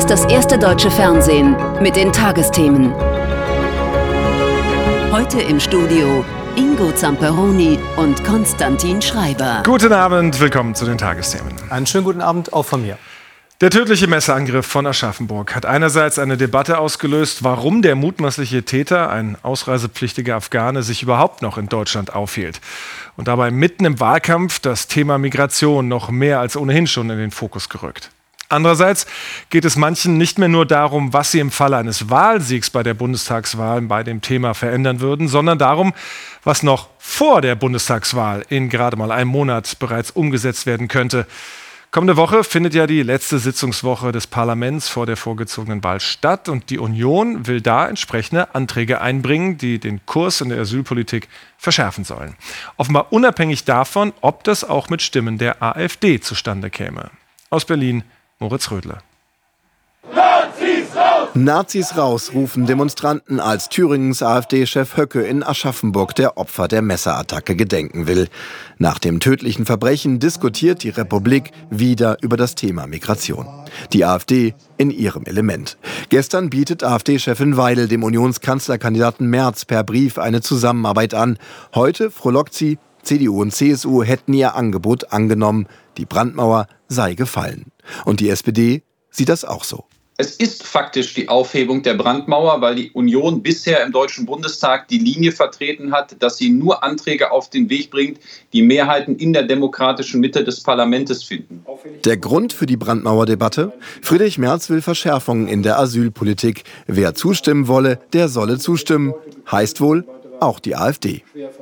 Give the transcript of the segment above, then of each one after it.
ist das erste deutsche Fernsehen mit den Tagesthemen. Heute im Studio Ingo Zamperoni und Konstantin Schreiber. Guten Abend, willkommen zu den Tagesthemen. Einen schönen guten Abend auch von mir. Der tödliche Messerangriff von Aschaffenburg hat einerseits eine Debatte ausgelöst, warum der mutmaßliche Täter, ein ausreisepflichtiger Afghane, sich überhaupt noch in Deutschland aufhielt. Und dabei mitten im Wahlkampf das Thema Migration noch mehr als ohnehin schon in den Fokus gerückt. Andererseits geht es manchen nicht mehr nur darum, was sie im Falle eines Wahlsiegs bei der Bundestagswahl bei dem Thema verändern würden, sondern darum, was noch vor der Bundestagswahl in gerade mal einem Monat bereits umgesetzt werden könnte. Kommende Woche findet ja die letzte Sitzungswoche des Parlaments vor der vorgezogenen Wahl statt und die Union will da entsprechende Anträge einbringen, die den Kurs in der Asylpolitik verschärfen sollen. Offenbar unabhängig davon, ob das auch mit Stimmen der AfD zustande käme. Aus Berlin, Moritz Rödle. Nazis raus! Nazis raus, rufen Demonstranten, als Thüringens AfD-Chef Höcke in Aschaffenburg der Opfer der Messerattacke gedenken will. Nach dem tödlichen Verbrechen diskutiert die Republik wieder über das Thema Migration. Die AfD in ihrem Element. Gestern bietet AfD-Chefin Weidel dem Unionskanzlerkandidaten Merz per Brief eine Zusammenarbeit an. Heute frohlockt sie, CDU und CSU hätten ihr Angebot angenommen. Die Brandmauer sei gefallen. Und die SPD sieht das auch so. Es ist faktisch die Aufhebung der Brandmauer, weil die Union bisher im Deutschen Bundestag die Linie vertreten hat, dass sie nur Anträge auf den Weg bringt, die Mehrheiten in der demokratischen Mitte des Parlaments finden. Der Grund für die Brandmauerdebatte? Friedrich Merz will Verschärfungen in der Asylpolitik. Wer zustimmen wolle, der solle zustimmen. Heißt wohl auch die AfD.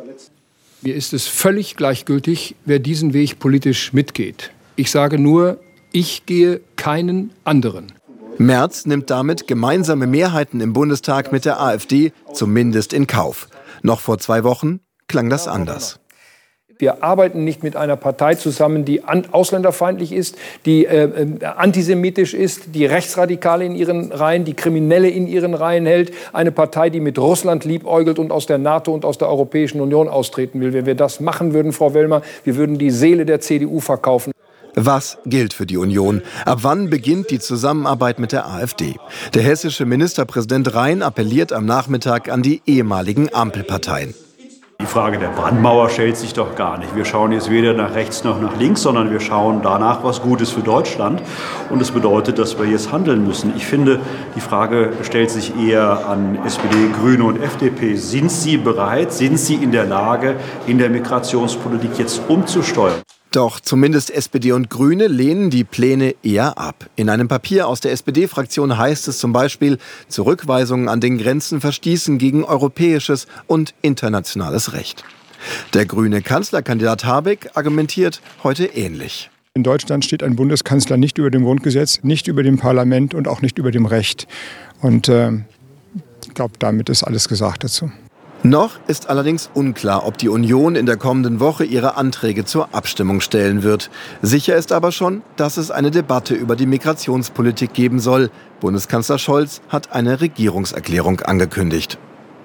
Mir ist es völlig gleichgültig, wer diesen Weg politisch mitgeht. Ich sage nur, ich gehe keinen anderen. Merz nimmt damit gemeinsame Mehrheiten im Bundestag mit der AfD zumindest in Kauf. Noch vor 2 Wochen klang das anders. Wir arbeiten nicht mit einer Partei zusammen, die ausländerfeindlich ist, die antisemitisch ist, die Rechtsradikale in ihren Reihen, die Kriminelle in ihren Reihen hält. Eine Partei, die mit Russland liebäugelt und aus der NATO und aus der Europäischen Union austreten will. Wenn wir das machen würden, Frau Wellmer, wir würden die Seele der CDU verkaufen. Was gilt für die Union? Ab wann beginnt die Zusammenarbeit mit der AfD? Der hessische Ministerpräsident Rhein appelliert am Nachmittag an die ehemaligen Ampelparteien. Die Frage der Brandmauer stellt sich doch gar nicht. Wir schauen jetzt weder nach rechts noch nach links, sondern wir schauen danach, was gut ist für Deutschland. Und das bedeutet, dass wir jetzt handeln müssen. Ich finde, die Frage stellt sich eher an SPD, Grüne und FDP. Sind Sie bereit, sind Sie in der Lage, in der Migrationspolitik jetzt umzusteuern? Doch zumindest SPD und Grüne lehnen die Pläne eher ab. In einem Papier aus der SPD-Fraktion heißt es zum Beispiel, Zurückweisungen an den Grenzen verstießen gegen europäisches und internationales Recht. Der grüne Kanzlerkandidat Habeck argumentiert heute ähnlich. In Deutschland steht ein Bundeskanzler nicht über dem Grundgesetz, nicht über dem Parlament und auch nicht über dem Recht. Und ich glaube, damit ist alles gesagt dazu. Noch ist allerdings unklar, ob die Union in der kommenden Woche ihre Anträge zur Abstimmung stellen wird. Sicher ist aber schon, dass es eine Debatte über die Migrationspolitik geben soll. Bundeskanzler Scholz hat eine Regierungserklärung angekündigt.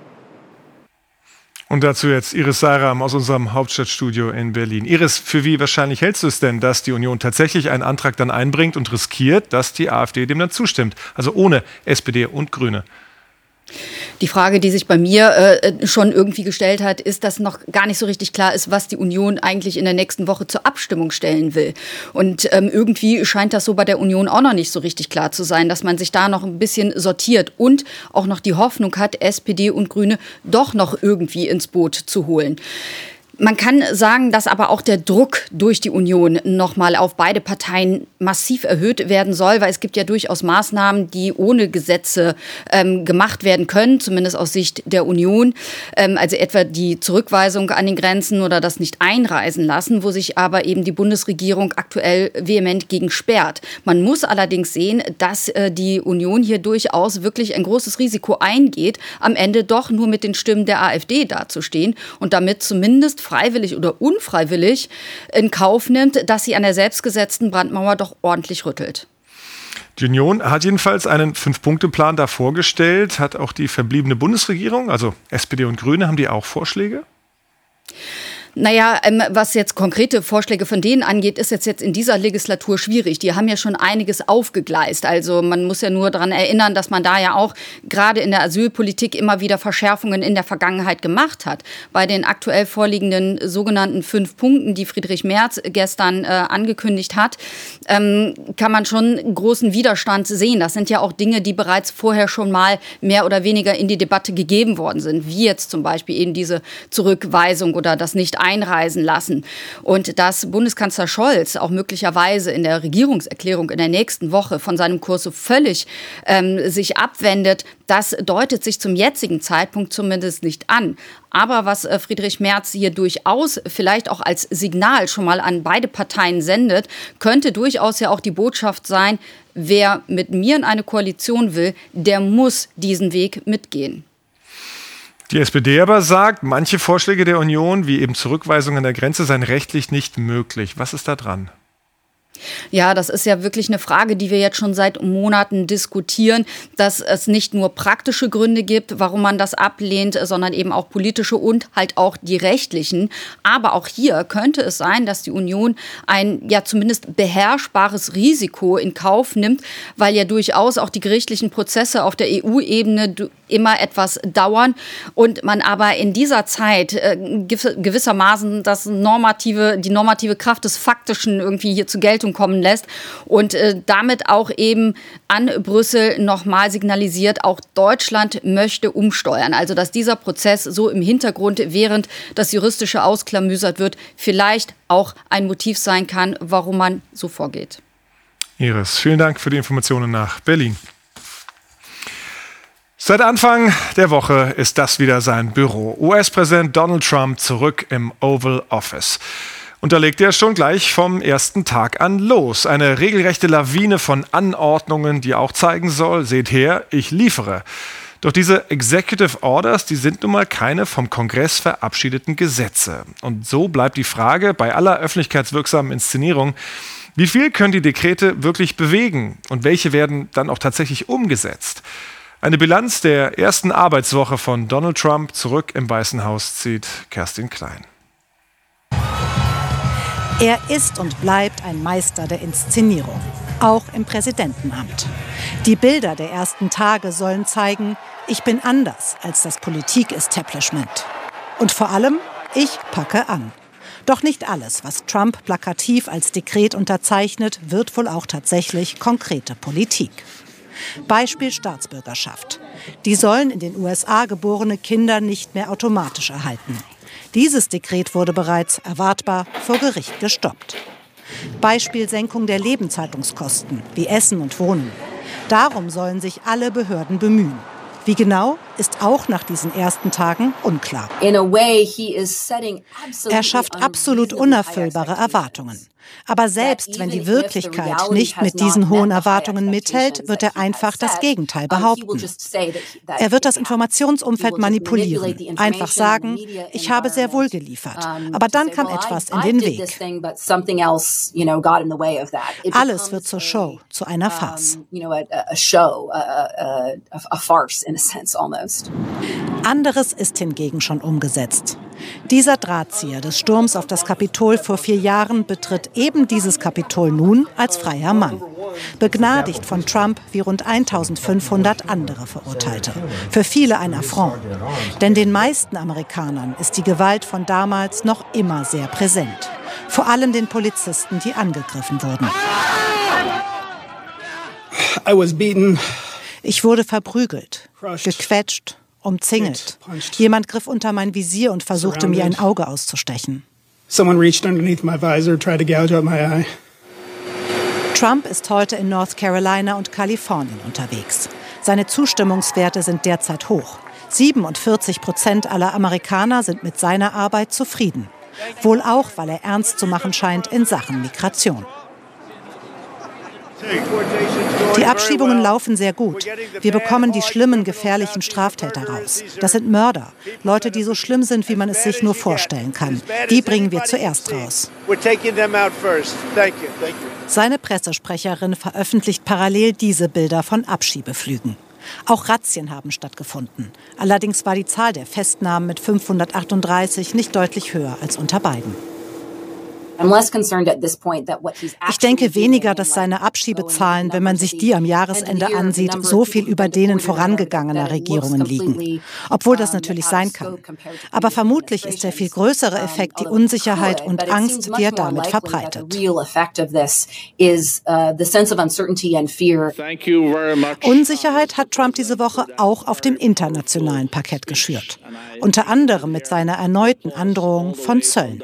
Und dazu jetzt Iris Seiram aus unserem Hauptstadtstudio in Berlin. Iris, für wie wahrscheinlich hältst du es denn, dass die Union tatsächlich einen Antrag dann einbringt und riskiert, dass die AfD dem dann zustimmt? Also ohne SPD und Grüne. Die Frage, die sich bei mir schon irgendwie gestellt hat, ist, dass noch gar nicht so richtig klar ist, was die Union eigentlich in der nächsten Woche zur Abstimmung stellen will. Und irgendwie scheint das so bei der Union auch noch nicht so richtig klar zu sein, dass man sich da noch ein bisschen sortiert und auch noch die Hoffnung hat, SPD und Grüne doch noch irgendwie ins Boot zu holen. Man kann sagen, dass aber auch der Druck durch die Union nochmal auf beide Parteien massiv erhöht werden soll, weil es gibt ja durchaus Maßnahmen, die ohne Gesetze gemacht werden können, zumindest aus Sicht der Union. Also etwa die Zurückweisung an den Grenzen oder das Nicht-Einreisen lassen, wo sich aber eben die Bundesregierung aktuell vehement gegen sperrt. Man muss allerdings sehen, dass die Union hier durchaus wirklich ein großes Risiko eingeht, am Ende doch nur mit den Stimmen der AfD dazustehen und damit zumindest freiwillig oder unfreiwillig in Kauf nimmt, dass sie an der selbstgesetzten Brandmauer doch ordentlich rüttelt. Die Union hat jedenfalls einen 5-Punkte-Plan da vorgestellt. Hat auch die verbliebene Bundesregierung, also SPD und Grüne, haben die auch Vorschläge? Naja, was jetzt konkrete Vorschläge von denen angeht, ist jetzt in dieser Legislatur schwierig. Die haben ja schon einiges aufgegleist. Also man muss ja nur daran erinnern, dass man da ja auch gerade in der Asylpolitik immer wieder Verschärfungen in der Vergangenheit gemacht hat. Bei den aktuell vorliegenden sogenannten 5 Punkten, die Friedrich Merz gestern angekündigt hat, kann man schon großen Widerstand sehen. Das sind ja auch Dinge, die bereits vorher schon mal mehr oder weniger in die Debatte gegeben worden sind, wie jetzt zum Beispiel eben diese Zurückweisung oder das Nicht-Einreisen lassen. Und dass Bundeskanzler Scholz auch möglicherweise in der Regierungserklärung in der nächsten Woche von seinem Kurs so völlig sich abwendet, das deutet sich zum jetzigen Zeitpunkt zumindest nicht an. Aber was Friedrich Merz hier durchaus vielleicht auch als Signal schon mal an beide Parteien sendet, könnte durchaus ja auch die Botschaft sein, wer mit mir in eine Koalition will, der muss diesen Weg mitgehen. Die SPD aber sagt, manche Vorschläge der Union, wie eben Zurückweisung an der Grenze, seien rechtlich nicht möglich. Was ist da dran? Ja, das ist ja wirklich eine Frage, die wir jetzt schon seit Monaten diskutieren, dass es nicht nur praktische Gründe gibt, warum man das ablehnt, sondern eben auch politische und halt auch die rechtlichen. Aber auch hier könnte es sein, dass die Union ein ja zumindest beherrschbares Risiko in Kauf nimmt, weil ja durchaus auch die gerichtlichen Prozesse auf der EU-Ebene immer etwas dauern und man aber in dieser Zeit gewissermaßen die normative Kraft des Faktischen irgendwie hier zur Geltung kommen lässt und damit auch eben an Brüssel nochmal signalisiert, auch Deutschland möchte umsteuern. Also dass dieser Prozess so im Hintergrund, während das Juristische ausklamüsert wird, vielleicht auch ein Motiv sein kann, warum man so vorgeht. Iris, vielen Dank für die Informationen nach Berlin. Seit Anfang der Woche ist das wieder sein Büro. US-Präsident Donald Trump zurück im Oval Office. Und da legt er schon gleich vom ersten Tag an los. Eine regelrechte Lawine von Anordnungen, die auch zeigen soll, seht her, ich liefere. Doch diese Executive Orders, die sind nun mal keine vom Kongress verabschiedeten Gesetze. Und so bleibt die Frage bei aller öffentlichkeitswirksamen Inszenierung, wie viel können die Dekrete wirklich bewegen und welche werden dann auch tatsächlich umgesetzt? Eine Bilanz der ersten Arbeitswoche von Donald Trump zurück im Weißen Haus zieht Kerstin Klein. Er ist und bleibt ein Meister der Inszenierung, auch im Präsidentenamt. Die Bilder der ersten Tage sollen zeigen, ich bin anders als das Politik-Establishment. Und vor allem, ich packe an. Doch nicht alles, was Trump plakativ als Dekret unterzeichnet, wird wohl auch tatsächlich konkrete Politik. Beispiel Staatsbürgerschaft. Die sollen in den USA geborene Kinder nicht mehr automatisch erhalten. Dieses Dekret wurde bereits erwartbar vor Gericht gestoppt. Beispiel Senkung der Lebenshaltungskosten wie Essen und Wohnen. Darum sollen sich alle Behörden bemühen. Wie genau, ist auch nach diesen ersten Tagen unklar. Er schafft absolut unerfüllbare Erwartungen. Aber selbst wenn die Wirklichkeit nicht mit diesen hohen Erwartungen mithält, wird er einfach das Gegenteil behaupten. Er wird das Informationsumfeld manipulieren, einfach sagen, ich habe sehr wohl geliefert. Aber dann kam etwas in den Weg. Alles wird zur Show, zu einer Farce. Anderes ist hingegen schon umgesetzt. Dieser Drahtzieher des Sturms auf das Kapitol vor 4 Jahren betritt eben dieses Kapitol nun als freier Mann. Begnadigt von Trump wie rund 1500 andere Verurteilte. Für viele ein Affront. Denn den meisten Amerikanern ist die Gewalt von damals noch immer sehr präsent. Vor allem den Polizisten, die angegriffen wurden. Ich wurde verprügelt, gequetscht, umzingelt. Jemand griff unter mein Visier und versuchte, mir ein Auge auszustechen. Trump ist heute in North Carolina und Kalifornien unterwegs. Seine Zustimmungswerte sind derzeit hoch. 47% aller Amerikaner sind mit seiner Arbeit zufrieden. Wohl auch, weil er ernst zu machen scheint in Sachen Migration. Die Abschiebungen laufen sehr gut. Wir bekommen die schlimmen, gefährlichen Straftäter raus. Das sind Mörder, Leute, die so schlimm sind, wie man es sich nur vorstellen kann. Die bringen wir zuerst raus. Seine Pressesprecherin veröffentlicht parallel diese Bilder von Abschiebeflügen. Auch Razzien haben stattgefunden. Allerdings war die Zahl der Festnahmen mit 538 nicht deutlich höher als unter Biden. Ich denke weniger, dass seine Abschiebezahlen, wenn man sich die am Jahresende ansieht, so viel über denen vorangegangener Regierungen liegen. Obwohl das natürlich sein kann. Aber vermutlich ist der viel größere Effekt die Unsicherheit und Angst, die er damit verbreitet. Unsicherheit hat Trump diese Woche auch auf dem internationalen Parkett geschürt. Unter anderem mit seiner erneuten Androhung von Zöllen.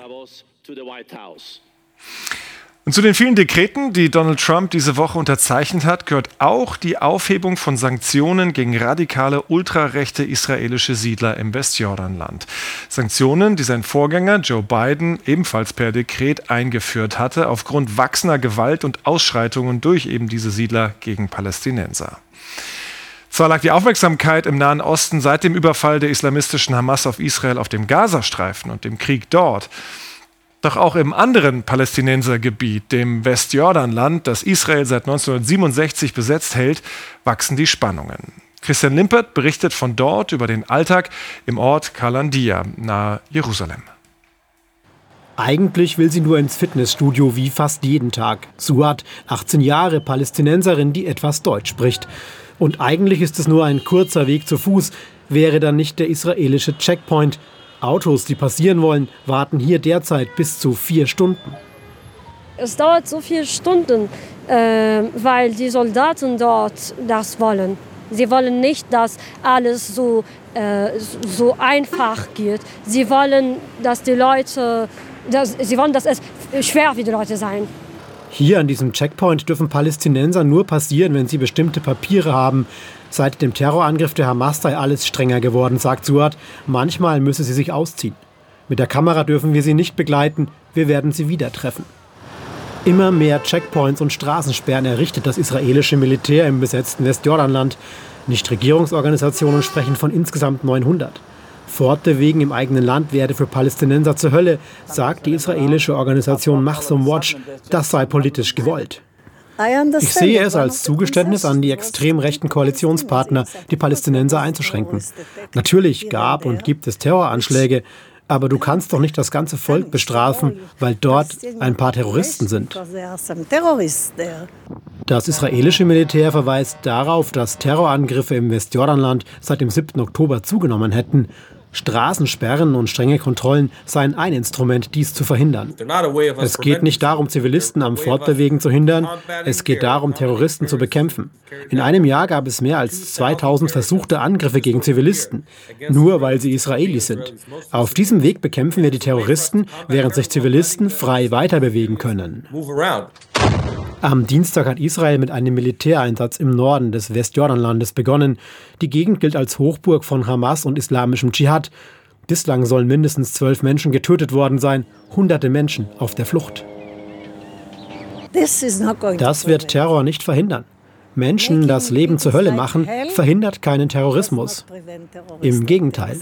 Und zu den vielen Dekreten, die Donald Trump diese Woche unterzeichnet hat, gehört auch die Aufhebung von Sanktionen gegen radikale, ultrarechte israelische Siedler im Westjordanland. Sanktionen, die sein Vorgänger Joe Biden ebenfalls per Dekret eingeführt hatte, aufgrund wachsender Gewalt und Ausschreitungen durch eben diese Siedler gegen Palästinenser. Zwar lag die Aufmerksamkeit im Nahen Osten seit dem Überfall der islamistischen Hamas auf Israel auf dem Gazastreifen und dem Krieg dort. Doch auch im anderen Palästinensergebiet, dem Westjordanland, das Israel seit 1967 besetzt hält, wachsen die Spannungen. Christian Limpert berichtet von dort über den Alltag im Ort Kalandia nahe Jerusalem. Eigentlich will sie nur ins Fitnessstudio wie fast jeden Tag. Suat, 18 Jahre, Palästinenserin, die etwas Deutsch spricht. Und eigentlich ist es nur ein kurzer Weg zu Fuß, wäre dann nicht der israelische Checkpoint. Autos, die passieren wollen, warten hier derzeit bis zu 4 Stunden. Es dauert so viele Stunden, weil die Soldaten dort das wollen. Sie wollen nicht, dass alles so einfach geht. Sie wollen, dass es schwer für die Leute sein. Hier an diesem Checkpoint dürfen Palästinenser nur passieren, wenn sie bestimmte Papiere haben. Seit dem Terrorangriff der Hamas sei alles strenger geworden, sagt Suat. Manchmal müsse sie sich ausziehen. Mit der Kamera dürfen wir sie nicht begleiten. Wir werden sie wieder treffen. Immer mehr Checkpoints und Straßensperren errichtet das israelische Militär im besetzten Westjordanland. Nichtregierungsorganisationen sprechen von insgesamt 900. Fortbewegen im eigenen Land werde für Palästinenser zur Hölle, sagt die israelische Organisation Mahsum Watch. Das sei politisch gewollt. Ich sehe es als Zugeständnis an die extrem rechten Koalitionspartner, die Palästinenser einzuschränken. Natürlich gab und gibt es Terroranschläge, aber du kannst doch nicht das ganze Volk bestrafen, weil dort ein paar Terroristen sind. Das israelische Militär verweist darauf, dass Terrorangriffe im Westjordanland seit dem 7. Oktober zugenommen hätten. Straßensperren und strenge Kontrollen seien ein Instrument, dies zu verhindern. Es geht nicht darum, Zivilisten am Fortbewegen zu hindern, es geht darum, Terroristen zu bekämpfen. In einem Jahr gab es mehr als 2000 versuchte Angriffe gegen Zivilisten, nur weil sie Israelis sind. Auf diesem Weg bekämpfen wir die Terroristen, während sich Zivilisten frei weiterbewegen können. Am Dienstag hat Israel mit einem Militäreinsatz im Norden des Westjordanlandes begonnen. Die Gegend gilt als Hochburg von Hamas und islamischem Dschihad. Bislang sollen mindestens 12 Menschen getötet worden sein, hunderte Menschen auf der Flucht. Das wird Terror nicht verhindern. Menschen das Leben zur Hölle machen, verhindert keinen Terrorismus. Im Gegenteil.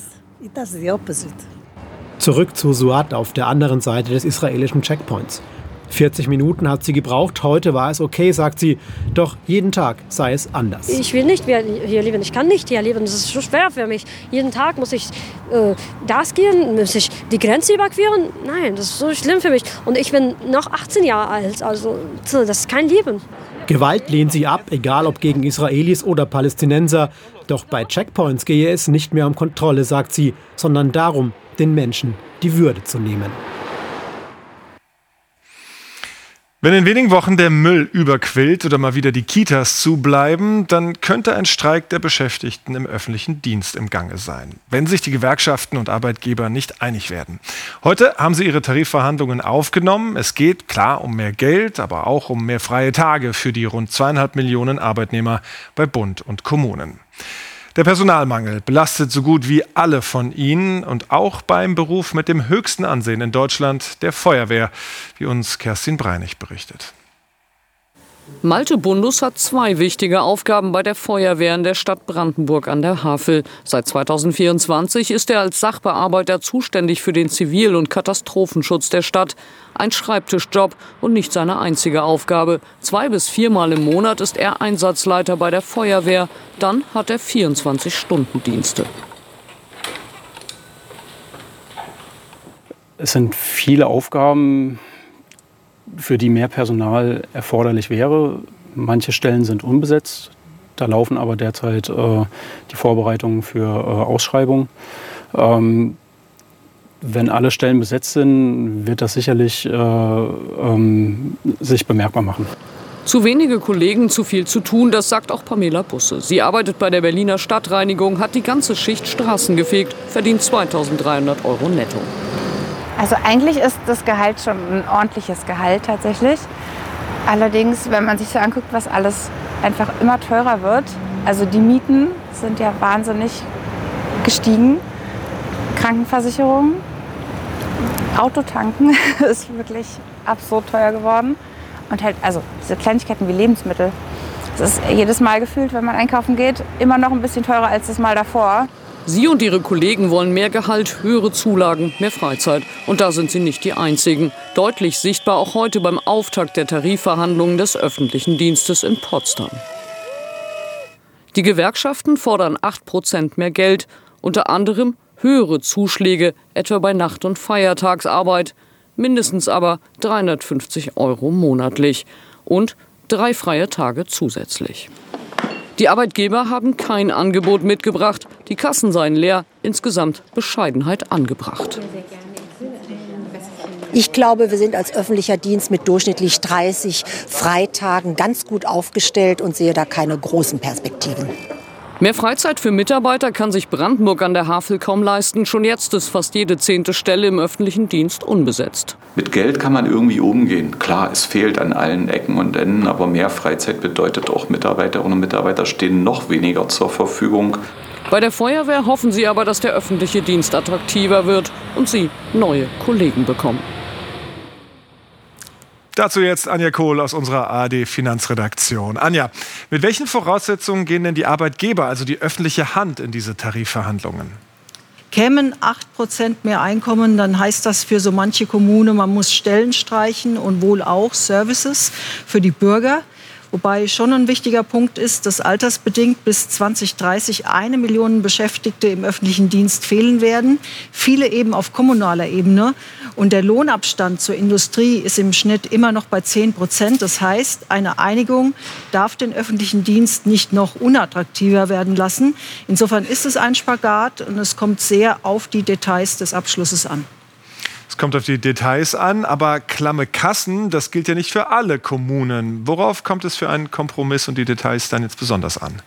Zurück zu Suat auf der anderen Seite des israelischen Checkpoints. 40 Minuten hat sie gebraucht, heute war es okay, sagt sie, doch jeden Tag sei es anders. Ich will nicht mehr hier leben, ich kann nicht hier leben, das ist so schwer für mich. Jeden Tag muss ich das gehen, muss ich die Grenze überqueren? Nein, das ist so schlimm für mich. Und ich bin noch 18 Jahre alt, also das ist kein Leben. Gewalt lehnt sie ab, egal ob gegen Israelis oder Palästinenser. Doch bei Checkpoints gehe es nicht mehr um Kontrolle, sagt sie, sondern darum, den Menschen die Würde zu nehmen. Wenn in wenigen Wochen der Müll überquillt oder mal wieder die Kitas zubleiben, dann könnte ein Streik der Beschäftigten im öffentlichen Dienst im Gange sein, wenn sich die Gewerkschaften und Arbeitgeber nicht einig werden. Heute haben sie ihre Tarifverhandlungen aufgenommen. Es geht klar um mehr Geld, aber auch um mehr freie Tage für die rund 2,5 Millionen Arbeitnehmer bei Bund und Kommunen. Der Personalmangel belastet so gut wie alle von ihnen und auch beim Beruf mit dem höchsten Ansehen in Deutschland, der Feuerwehr, wie uns Kerstin Breinig berichtet. Malte Bundus hat 2 wichtige Aufgaben bei der Feuerwehr in der Stadt Brandenburg an der Havel. Seit 2024 ist er als Sachbearbeiter zuständig für den Zivil- und Katastrophenschutz der Stadt. Ein Schreibtischjob und nicht seine einzige Aufgabe. 2 bis 4 Mal im Monat ist er Einsatzleiter bei der Feuerwehr. Dann hat er 24-Stunden-Dienste. Es sind viele Aufgaben, für die mehr Personal erforderlich wäre. Manche Stellen sind unbesetzt. Da laufen aber derzeit die Vorbereitungen für Ausschreibungen. Wenn alle Stellen besetzt sind, wird das sicherlich sich bemerkbar machen. Zu wenige Kollegen, zu viel zu tun, das sagt auch Pamela Busse. Sie arbeitet bei der Berliner Stadtreinigung, hat die ganze Schicht Straßen gefegt, verdient 2.300 € netto. Also eigentlich ist das Gehalt schon ein ordentliches Gehalt tatsächlich. Allerdings, wenn man sich so anguckt, was alles einfach immer teurer wird. Also die Mieten sind ja wahnsinnig gestiegen. Krankenversicherung, Autotanken ist wirklich absurd teuer geworden. Und halt, also diese Kleinigkeiten wie Lebensmittel. Das ist jedes Mal gefühlt, wenn man einkaufen geht, immer noch ein bisschen teurer als das Mal davor. Sie und ihre Kollegen wollen mehr Gehalt, höhere Zulagen, mehr Freizeit. Und da sind sie nicht die Einzigen. Deutlich sichtbar auch heute beim Auftakt der Tarifverhandlungen des öffentlichen Dienstes in Potsdam. Die Gewerkschaften fordern 8% mehr Geld, unter anderem höhere Zuschläge, etwa bei Nacht- und Feiertagsarbeit, mindestens aber 350 € monatlich und 3 freie Tage zusätzlich. Die Arbeitgeber haben kein Angebot mitgebracht. Die Kassen seien leer. Insgesamt Bescheidenheit angebracht. Ich glaube, wir sind als öffentlicher Dienst mit durchschnittlich 30 Freitagen ganz gut aufgestellt und sehe da keine großen Perspektiven. Mehr Freizeit für Mitarbeiter kann sich Brandenburg an der Havel kaum leisten. Schon jetzt ist fast jede 10. Stelle im öffentlichen Dienst unbesetzt. Mit Geld kann man irgendwie umgehen. Klar, es fehlt an allen Ecken und Enden, aber mehr Freizeit bedeutet auch, Mitarbeiterinnen und Mitarbeiter stehen noch weniger zur Verfügung. Bei der Feuerwehr hoffen sie aber, dass der öffentliche Dienst attraktiver wird und sie neue Kollegen bekommen. Dazu jetzt Anja Kohl aus unserer ARD-Finanzredaktion. Anja, mit welchen Voraussetzungen gehen denn die Arbeitgeber, also die öffentliche Hand, in diese Tarifverhandlungen? Kämen 8% mehr Einkommen, dann heißt das für so manche Kommune, man muss Stellen streichen und wohl auch Services für die Bürger. Wobei schon ein wichtiger Punkt ist, dass altersbedingt bis 2030 1 Million Beschäftigte im öffentlichen Dienst fehlen werden. Viele eben auf kommunaler Ebene. Und der Lohnabstand zur Industrie ist im Schnitt immer noch bei 10%. Das heißt, eine Einigung darf den öffentlichen Dienst nicht noch unattraktiver werden lassen. Insofern ist es ein Spagat und es kommt sehr auf die Details des Abschlusses an. Es kommt auf die Details an, aber klamme Kassen, das gilt ja nicht für alle Kommunen. Worauf kommt es für einen Kompromiss und die Details dann jetzt besonders an?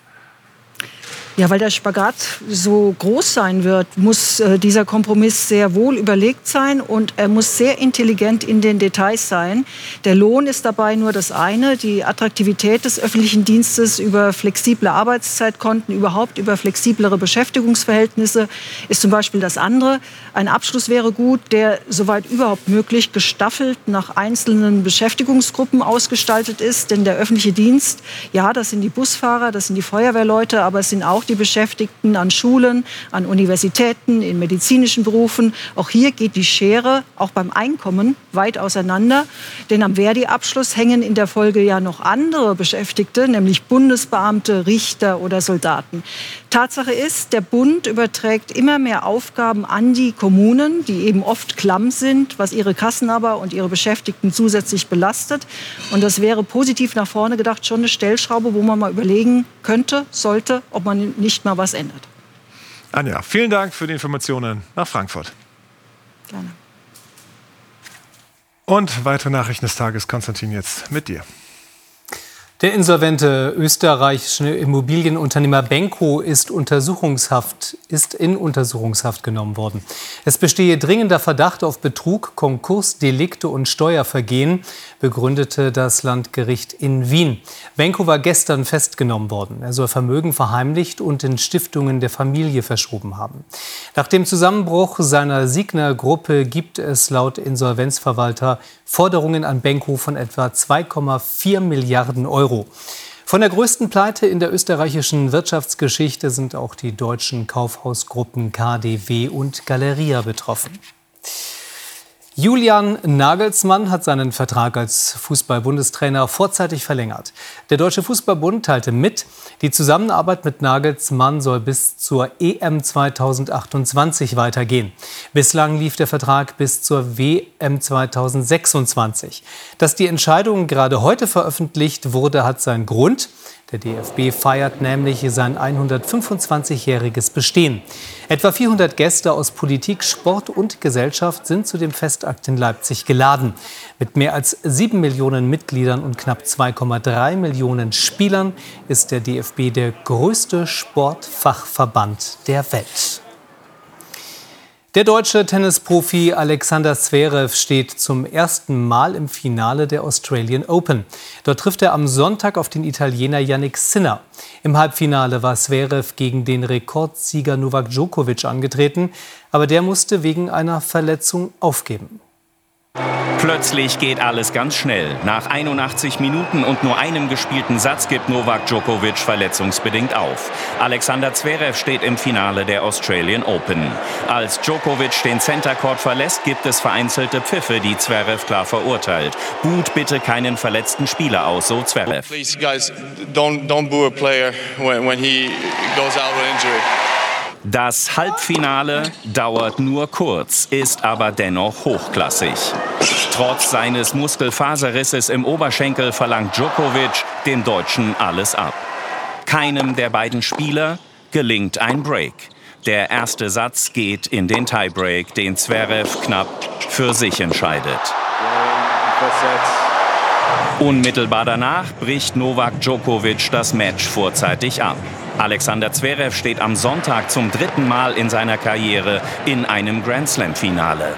Ja, weil der Spagat so groß sein wird, muss dieser Kompromiss sehr wohl überlegt sein und er muss sehr intelligent in den Details sein. Der Lohn ist dabei nur das eine. Die Attraktivität des öffentlichen Dienstes über flexible Arbeitszeitkonten, überhaupt über flexiblere Beschäftigungsverhältnisse ist zum Beispiel das andere. Ein Abschluss wäre gut, der soweit überhaupt möglich gestaffelt nach einzelnen Beschäftigungsgruppen ausgestaltet ist. Denn der öffentliche Dienst, ja, das sind die Busfahrer, das sind die Feuerwehrleute, aber es sind auch die Beschäftigten an Schulen, an Universitäten, in medizinischen Berufen. Auch hier geht die Schere, auch beim Einkommen, weit auseinander. Denn am Verdi-Abschluss hängen in der Folge ja noch andere Beschäftigte, nämlich Bundesbeamte, Richter oder Soldaten. Tatsache ist, der Bund überträgt immer mehr Aufgaben an die Kommunen, die eben oft klamm sind, was ihre Kassen aber und ihre Beschäftigten zusätzlich belastet. Und das wäre positiv nach vorne gedacht schon eine Stellschraube, wo man mal überlegen könnte, sollte, ob man nicht mal was ändert. Anja, vielen Dank für die Informationen nach Frankfurt. Gerne. Und weitere Nachrichten des Tages, Konstantin, jetzt mit dir. Der insolvente österreichische Immobilienunternehmer Benko ist in Untersuchungshaft genommen worden. Es bestehe dringender Verdacht auf Betrug, Konkurs, Delikte und Steuervergehen, begründete das Landgericht in Wien. Benko war gestern festgenommen worden. Er soll Vermögen verheimlicht und in Stiftungen der Familie verschoben haben. Nach dem Zusammenbruch seiner Signa-Gruppe gibt es laut Insolvenzverwalter Forderungen an Benko von etwa 2,4 Milliarden Euro. Von der größten Pleite in der österreichischen Wirtschaftsgeschichte sind auch die deutschen Kaufhausgruppen KaDeWe und Galeria betroffen. Julian Nagelsmann hat seinen Vertrag als Fußball-Bundestrainer vorzeitig verlängert. Der Deutsche Fußballbund teilte mit, die Zusammenarbeit mit Nagelsmann soll bis zur EM 2028 weitergehen. Bislang lief der Vertrag bis zur WM 2026. Dass die Entscheidung gerade heute veröffentlicht wurde, hat seinen Grund. Der DFB feiert nämlich sein 125-jähriges Bestehen. Etwa 400 Gäste aus Politik, Sport und Gesellschaft sind zu dem Festakt in Leipzig geladen. Mit mehr als 7 Millionen Mitgliedern und knapp 2,3 Millionen Spielern ist der DFB der größte Sportfachverband der Welt. Der deutsche Tennisprofi Alexander Zverev steht zum ersten Mal im Finale der Australian Open. Dort trifft er am Sonntag auf den Italiener Jannik Sinner. Im Halbfinale war Zverev gegen den Rekordsieger Novak Djokovic angetreten, aber der musste wegen einer Verletzung aufgeben. Plötzlich geht alles ganz schnell. Nach 81 Minuten und nur einem gespielten Satz gibt Novak Djokovic verletzungsbedingt auf. Alexander Zverev steht im Finale der Australian Open. Als Djokovic den Center Court verlässt, gibt es vereinzelte Pfiffe, die Zverev klar verurteilt. Buht bitte keinen verletzten Spieler aus, so Zverev. Please guys, don't boo a player when he goes out with injury. Das Halbfinale dauert nur kurz, ist aber dennoch hochklassig. Trotz seines Muskelfaserrisses im Oberschenkel verlangt Djokovic dem Deutschen alles ab. Keinem der beiden Spieler gelingt ein Break. Der erste Satz geht in den Tiebreak, den Zverev knapp für sich entscheidet. Unmittelbar danach bricht Novak Djokovic das Match vorzeitig ab. Alexander Zverev steht am Sonntag zum 3. Mal in seiner Karriere in einem Grand-Slam-Finale.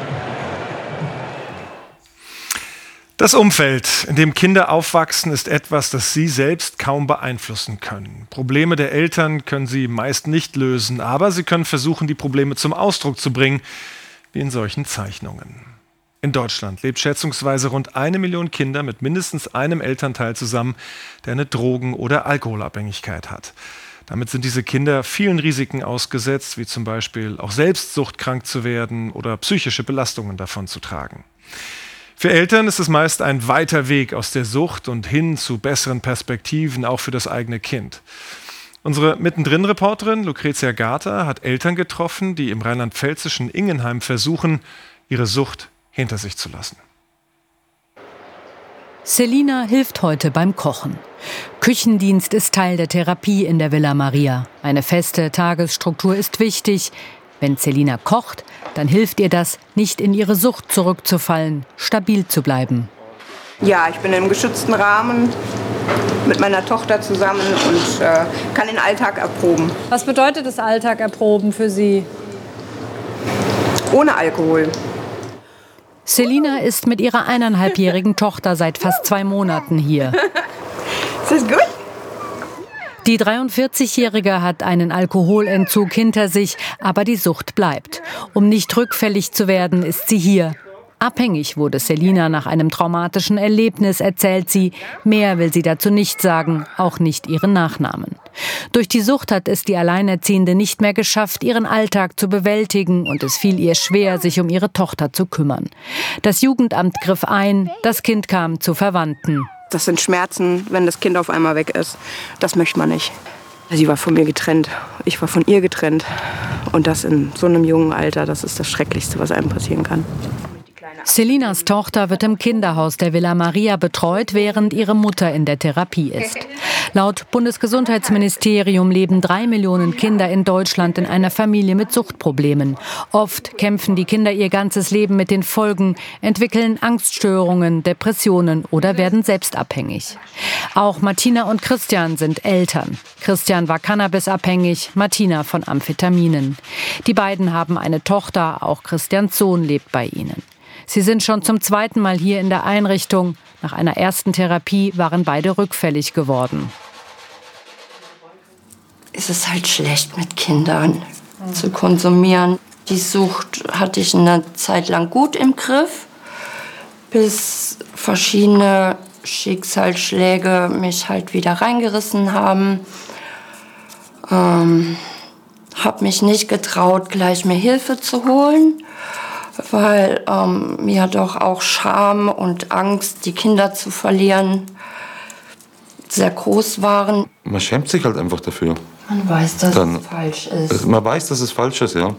Das Umfeld, in dem Kinder aufwachsen, ist etwas, das sie selbst kaum beeinflussen können. Probleme der Eltern können sie meist nicht lösen, aber sie können versuchen, die Probleme zum Ausdruck zu bringen, wie in solchen Zeichnungen. In Deutschland lebt schätzungsweise rund 1 Million Kinder mit mindestens einem Elternteil zusammen, der eine Drogen- oder Alkoholabhängigkeit hat. Damit sind diese Kinder vielen Risiken ausgesetzt, wie zum Beispiel auch selbst suchtkrank zu werden oder psychische Belastungen davon zu tragen. Für Eltern ist es meist ein weiter Weg aus der Sucht und hin zu besseren Perspektiven, auch für das eigene Kind. Unsere Mittendrin-Reporterin Lucretia Garter hat Eltern getroffen, die im rheinland-pfälzischen Ingenheim versuchen, ihre Sucht hinter sich zu lassen. Selina hilft heute beim Kochen. Küchendienst ist Teil der Therapie in der Villa Maria. Eine feste Tagesstruktur ist wichtig. Wenn Selina kocht, dann hilft ihr das, nicht in ihre Sucht zurückzufallen, stabil zu bleiben. Ja, ich bin im geschützten Rahmen mit meiner Tochter zusammen und kann den Alltag erproben. Was bedeutet das Alltag erproben für Sie? Ohne Alkohol. Selina ist mit ihrer 1,5-jährigen Tochter seit fast 2 Monaten hier. Ist das gut? Die 43-Jährige hat einen Alkoholentzug hinter sich, aber die Sucht bleibt. Um nicht rückfällig zu werden, ist sie hier. Abhängig wurde Selina nach einem traumatischen Erlebnis, erzählt sie. Mehr will sie dazu nicht sagen, auch nicht ihren Nachnamen. Durch die Sucht hat es die Alleinerziehende nicht mehr geschafft, ihren Alltag zu bewältigen, und es fiel ihr schwer, sich um ihre Tochter zu kümmern. Das Jugendamt griff ein, das Kind kam zu Verwandten. Das sind Schmerzen, wenn das Kind auf einmal weg ist. Das möchte man nicht. Sie war von mir getrennt, ich war von ihr getrennt. Und das in so einem jungen Alter, das ist das Schrecklichste, was einem passieren kann. Selinas Tochter wird im Kinderhaus der Villa Maria betreut, während ihre Mutter in der Therapie ist. Laut Bundesgesundheitsministerium leben 3 Millionen Kinder in Deutschland in einer Familie mit Suchtproblemen. Oft kämpfen die Kinder ihr ganzes Leben mit den Folgen, entwickeln Angststörungen, Depressionen oder werden selbst abhängig. Auch Martina und Christian sind Eltern. Christian war cannabisabhängig, Martina von Amphetaminen. Die beiden haben eine Tochter, auch Christians Sohn lebt bei ihnen. Sie sind schon zum 2. Mal hier in der Einrichtung. Nach einer ersten Therapie waren beide rückfällig geworden. Es ist halt schlecht, mit Kindern zu konsumieren. Die Sucht hatte ich eine Zeit lang gut im Griff, bis verschiedene Schicksalsschläge mich halt wieder reingerissen haben. Habe mich nicht getraut, gleich mir Hilfe zu holen, weil mir doch auch Scham und Angst, die Kinder zu verlieren, sehr groß waren. Man schämt sich halt einfach dafür. Man weiß, dass es falsch ist. Man weiß, dass es falsch ist, ja.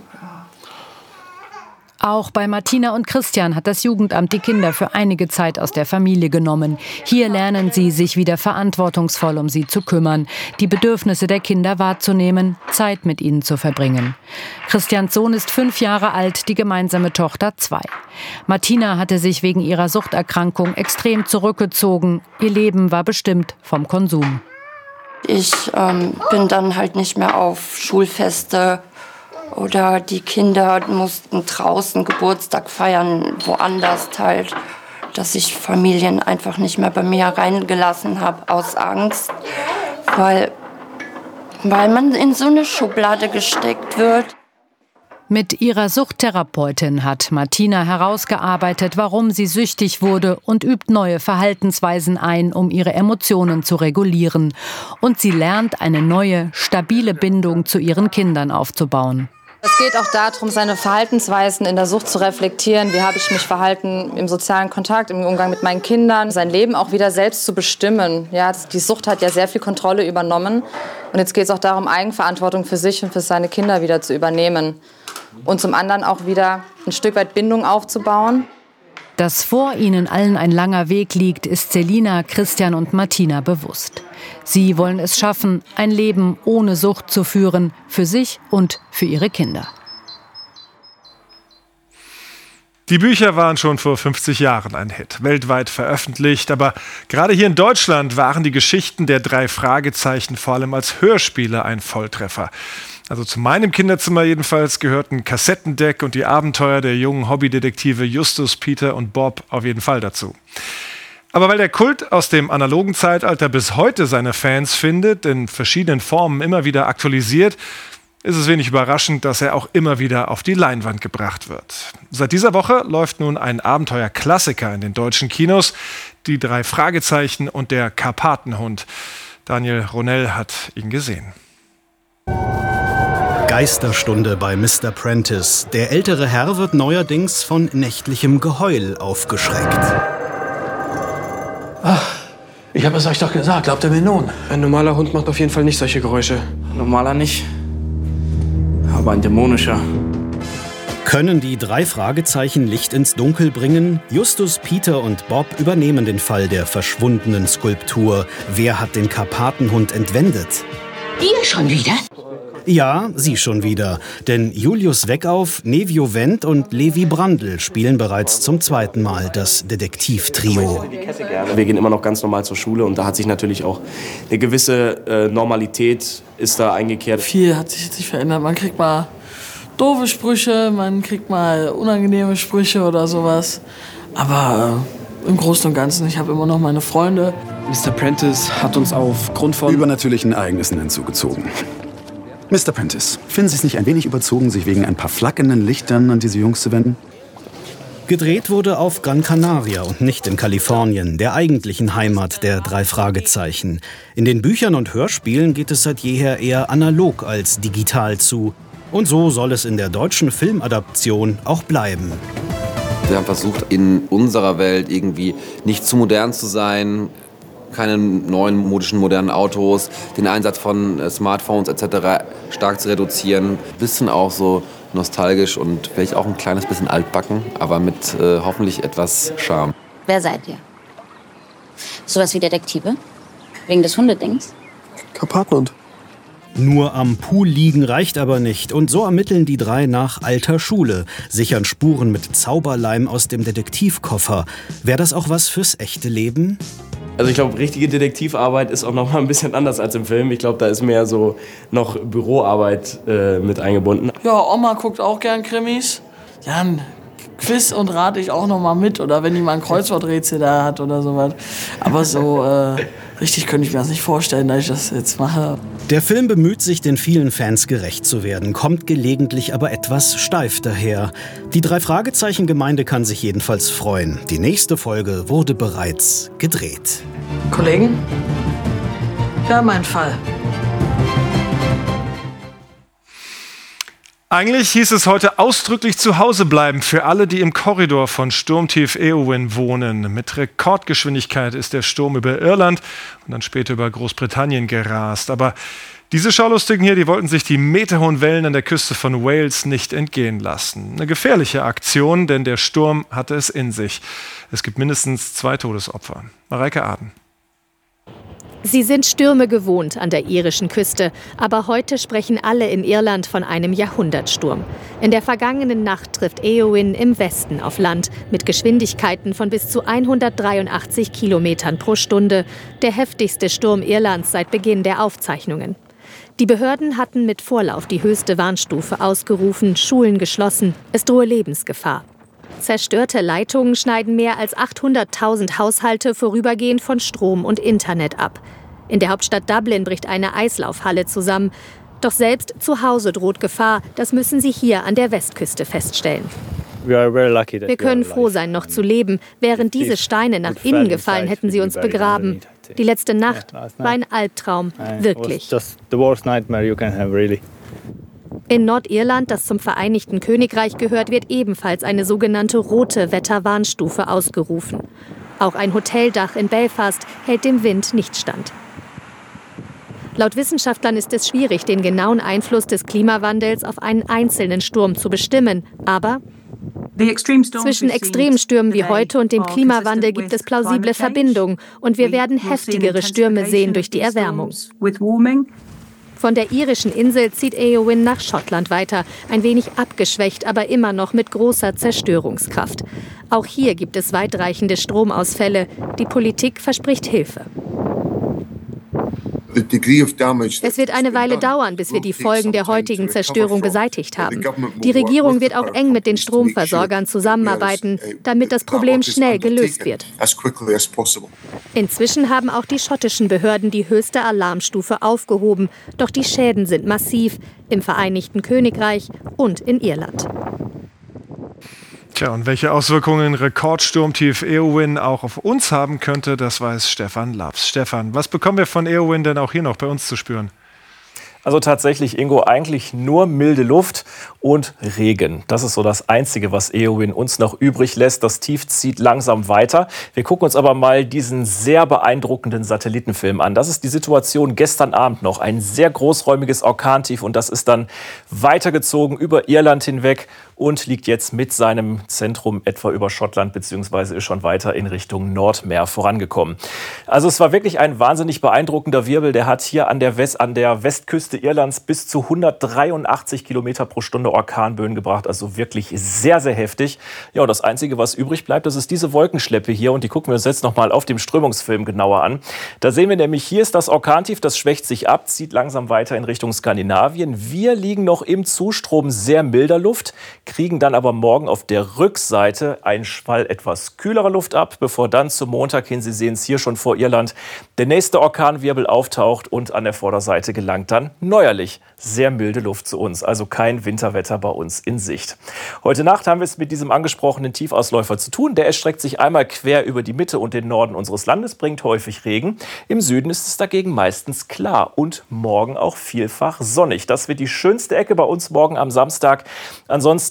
Auch bei Martina und Christian hat das Jugendamt die Kinder für einige Zeit aus der Familie genommen. Hier lernen sie, sich wieder verantwortungsvoll um sie zu kümmern, die Bedürfnisse der Kinder wahrzunehmen, Zeit mit ihnen zu verbringen. Christians Sohn ist 5 Jahre alt, die gemeinsame Tochter 2. Martina hatte sich wegen ihrer Suchterkrankung extrem zurückgezogen. Ihr Leben war bestimmt vom Konsum. Ich bin dann halt nicht mehr auf Schulfeste oder die Kinder mussten draußen Geburtstag feiern, woanders halt, dass ich Familien einfach nicht mehr bei mir reingelassen habe aus Angst, weil man in so eine Schublade gesteckt wird. Mit ihrer Suchttherapeutin hat Martina herausgearbeitet, warum sie süchtig wurde und übt neue Verhaltensweisen ein, um ihre Emotionen zu regulieren. Und sie lernt, eine neue, stabile Bindung zu ihren Kindern aufzubauen. Es geht auch darum, seine Verhaltensweisen in der Sucht zu reflektieren. Wie habe ich mich verhalten im sozialen Kontakt, im Umgang mit meinen Kindern, sein Leben auch wieder selbst zu bestimmen. Ja, die Sucht hat ja sehr viel Kontrolle übernommen. Und jetzt geht es auch darum, Eigenverantwortung für sich und für seine Kinder wieder zu übernehmen. Und zum anderen auch wieder ein Stück weit Bindung aufzubauen. Dass vor ihnen allen ein langer Weg liegt, ist Selina, Christian und Martina bewusst. Sie wollen es schaffen, ein Leben ohne Sucht zu führen, für sich und für ihre Kinder. Die Bücher waren schon vor 50 Jahren ein Hit, weltweit veröffentlicht. Aber gerade hier in Deutschland waren die Geschichten der 3 Fragezeichen vor allem als Hörspiele ein Volltreffer. Also zu meinem Kinderzimmer jedenfalls gehörten Kassettendeck und die Abenteuer der jungen Hobbydetektive Justus, Peter und Bob auf jeden Fall dazu. Aber weil der Kult aus dem analogen Zeitalter bis heute seine Fans findet, in verschiedenen Formen immer wieder aktualisiert, ist es wenig überraschend, dass er auch immer wieder auf die Leinwand gebracht wird. Seit dieser Woche läuft nun ein Abenteuerklassiker in den deutschen Kinos, die 3 Fragezeichen und der Karpatenhund. Daniel Ronell hat ihn gesehen. Geisterstunde bei Mr. Prentice. Der ältere Herr wird neuerdings von nächtlichem Geheul aufgeschreckt. Ach, ich habe es euch doch gesagt, glaubt ihr mir nun? Ein normaler Hund macht auf jeden Fall nicht solche Geräusche. Normaler nicht, aber ein dämonischer. Können die 3 Fragezeichen Licht ins Dunkel bringen? Justus, Peter und Bob übernehmen den Fall der verschwundenen Skulptur. Wer hat den Karpatenhund entwendet? Ihr schon wieder? Ja, sie schon wieder. Denn Julius Weckauf, Nevio Wendt und Levi Brandl spielen bereits zum 2. Mal das Detektivtrio. Wir gehen immer noch ganz normal zur Schule und da hat sich natürlich auch eine gewisse Normalität ist da eingekehrt. Viel hat sich jetzt nicht verändert. Man kriegt mal doofe Sprüche, man kriegt mal unangenehme Sprüche oder sowas. Aber im Großen und Ganzen, ich habe immer noch meine Freunde. Mr. Prentice hat uns aufgrund von übernatürlichen Ereignissen hinzugezogen. Mr. Prentice, finden Sie es nicht ein wenig überzogen, sich wegen ein paar flackernden Lichtern an diese Jungs zu wenden? Gedreht wurde auf Gran Canaria und nicht in Kalifornien, der eigentlichen Heimat der 3 Fragezeichen. In den Büchern und Hörspielen geht es seit jeher eher analog als digital zu. Und so soll es in der deutschen Filmadaption auch bleiben. Wir haben versucht, in unserer Welt irgendwie nicht zu modern zu sein, keine neuen modischen modernen Autos, den Einsatz von Smartphones etc. stark zu reduzieren. Ein bisschen auch so nostalgisch und vielleicht auch ein kleines bisschen altbacken, aber mit hoffentlich etwas Charme. Wer seid ihr? Sowas wie Detektive? Wegen des Hundedings? Karpatenhund. Nur am Pool liegen reicht aber nicht. Und so ermitteln die 3 nach alter Schule, sichern Spuren mit Zauberleim aus dem Detektivkoffer. Wäre das auch was fürs echte Leben? Also ich glaube, richtige Detektivarbeit ist auch noch mal ein bisschen anders als im Film. Ich glaube, da ist mehr so noch Büroarbeit mit eingebunden. Ja, Oma guckt auch gern Krimis. Ja, ein Quiz und rate ich auch noch mal mit. Oder wenn die mal ein Kreuzworträtsel da hat oder sowas. Aber so richtig könnte ich mir das nicht vorstellen, dass ich das jetzt mache. Der Film bemüht sich, den vielen Fans gerecht zu werden, kommt gelegentlich aber etwas steif daher. Die 3-Fragezeichen-Gemeinde kann sich jedenfalls freuen. Die nächste Folge wurde bereits gedreht. Kollegen? Ja, mein Fall. Eigentlich hieß es heute ausdrücklich zu Hause bleiben für alle, die im Korridor von Sturmtief Éowyn wohnen. Mit Rekordgeschwindigkeit ist der Sturm über Irland und dann später über Großbritannien gerast. Aber diese Schaulustigen hier, die wollten sich die meterhohen Wellen an der Küste von Wales nicht entgehen lassen. Eine gefährliche Aktion, denn der Sturm hatte es in sich. Es gibt mindestens 2 Todesopfer. Mareike Aden. Sie sind Stürme gewohnt an der irischen Küste, aber heute sprechen alle in Irland von einem Jahrhundertsturm. In der vergangenen Nacht trifft Éowyn im Westen auf Land mit Geschwindigkeiten von bis zu 183 Kilometern pro Stunde, der heftigste Sturm Irlands seit Beginn der Aufzeichnungen. Die Behörden hatten mit Vorlauf die höchste Warnstufe ausgerufen, Schulen geschlossen, es drohe Lebensgefahr. Zerstörte Leitungen schneiden mehr als 800.000 Haushalte vorübergehend von Strom und Internet ab. In der Hauptstadt Dublin bricht eine Eislaufhalle zusammen. Doch selbst zu Hause droht Gefahr. Das müssen sie hier an der Westküste feststellen. Wir können froh sein, noch zu leben. Wären diese Steine nach innen gefallen, hätten sie uns begraben. Die letzte Nacht war ein Albtraum, wirklich. In Nordirland, das zum Vereinigten Königreich gehört, wird ebenfalls eine sogenannte rote Wetterwarnstufe ausgerufen. Auch ein Hoteldach in Belfast hält dem Wind nicht stand. Laut Wissenschaftlern ist es schwierig, den genauen Einfluss des Klimawandels auf einen einzelnen Sturm zu bestimmen. Aber zwischen extremen Stürmen wie heute und dem Klimawandel gibt es plausible Verbindungen. Und wir werden heftigere Stürme sehen durch die Erwärmung. Von der irischen Insel zieht Éowyn nach Schottland weiter, ein wenig abgeschwächt, aber immer noch mit großer Zerstörungskraft. Auch hier gibt es weitreichende Stromausfälle. Die Politik verspricht Hilfe. Es wird eine Weile dauern, bis wir die Folgen der heutigen Zerstörung beseitigt haben. Die Regierung wird auch eng mit den Stromversorgern zusammenarbeiten, damit das Problem schnell gelöst wird. Inzwischen haben auch die schottischen Behörden die höchste Alarmstufe aufgehoben. Doch die Schäden sind massiv im Vereinigten Königreich und in Irland. Tja, und welche Auswirkungen Rekordsturmtief Éowyn auch auf uns haben könnte, das weiß Stefan Laps. Stefan, was bekommen wir von Éowyn denn auch hier noch bei uns zu spüren? Also tatsächlich, Ingo, eigentlich nur milde Luft und Regen. Das ist so das Einzige, was Éowyn uns noch übrig lässt. Das Tief zieht langsam weiter. Wir gucken uns aber mal diesen sehr beeindruckenden Satellitenfilm an. Das ist die Situation gestern Abend noch. Ein sehr großräumiges Orkantief und das ist dann weitergezogen über Irland hinweg und liegt jetzt mit seinem Zentrum etwa über Schottland bzw. ist schon weiter in Richtung Nordmeer vorangekommen. Also es war wirklich ein wahnsinnig beeindruckender Wirbel. Der hat hier an der Westküste Irlands bis zu 183 Kilometer pro Stunde Orkanböen gebracht. Also wirklich sehr, sehr heftig. Ja, und das Einzige, was übrig bleibt, das ist diese Wolkenschleppe hier. Und die gucken wir uns jetzt nochmal auf dem Strömungsfilm genauer an. Da sehen wir nämlich, hier ist das Orkantief, das schwächt sich ab, zieht langsam weiter in Richtung Skandinavien. Wir liegen noch im Zustrom sehr milder Luft, kriegen dann aber morgen auf der Rückseite einen Schwall etwas kühlerer Luft ab, bevor dann zum Montag hin, Sie sehen es hier schon vor Irland, der nächste Orkanwirbel auftaucht und an der Vorderseite gelangt dann neuerlich sehr milde Luft zu uns. Also kein Winterwetter bei uns in Sicht. Heute Nacht haben wir es mit diesem angesprochenen Tiefausläufer zu tun. Der erstreckt sich einmal quer über die Mitte und den Norden unseres Landes, bringt häufig Regen. Im Süden ist es dagegen meistens klar und morgen auch vielfach sonnig. Das wird die schönste Ecke bei uns morgen am Samstag. Ansonsten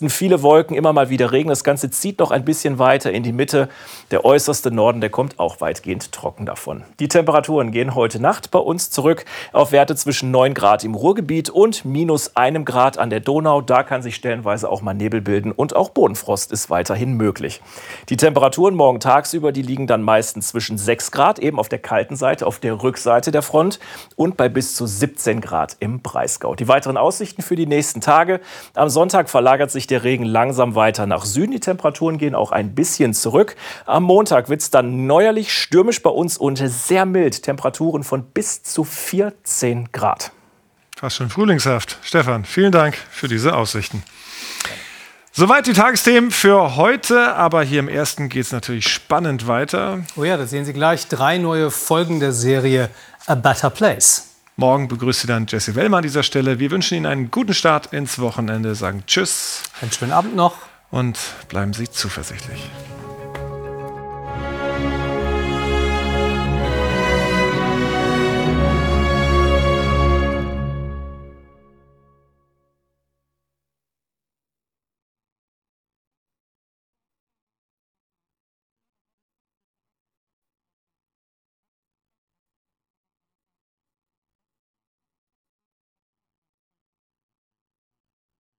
Westen viele Wolken, immer mal wieder Regen. Das Ganze zieht noch ein bisschen weiter in die Mitte. Der äußerste Norden, der kommt auch weitgehend trocken davon. Die Temperaturen gehen heute Nacht bei uns zurück auf Werte zwischen 9 Grad im Ruhrgebiet und -1 Grad an der Donau. Da kann sich stellenweise auch mal Nebel bilden und auch Bodenfrost ist weiterhin möglich. Die Temperaturen morgen tagsüber, die liegen dann meistens zwischen 6 Grad, eben auf der kalten Seite, auf der Rückseite der Front und bei bis zu 17 Grad im Breisgau. Die weiteren Aussichten für die nächsten Tage. Am Sonntag verlagert sich der Regen langsam weiter nach Süden. Die Temperaturen gehen auch ein bisschen zurück. Am Montag wird es dann neuerlich stürmisch bei uns und sehr mild. Temperaturen von bis zu 14 Grad. Fast schon frühlingshaft. Stefan, vielen Dank für diese Aussichten. Soweit die Tagesthemen für heute, aber hier im Ersten geht es natürlich spannend weiter. Oh ja, da sehen Sie gleich 3 neue Folgen der Serie A Better Place. Morgen begrüßt Sie dann Jesse Wellmer an dieser Stelle. Wir wünschen Ihnen einen guten Start ins Wochenende, sagen Tschüss. Einen schönen Abend noch. Und bleiben Sie zuversichtlich.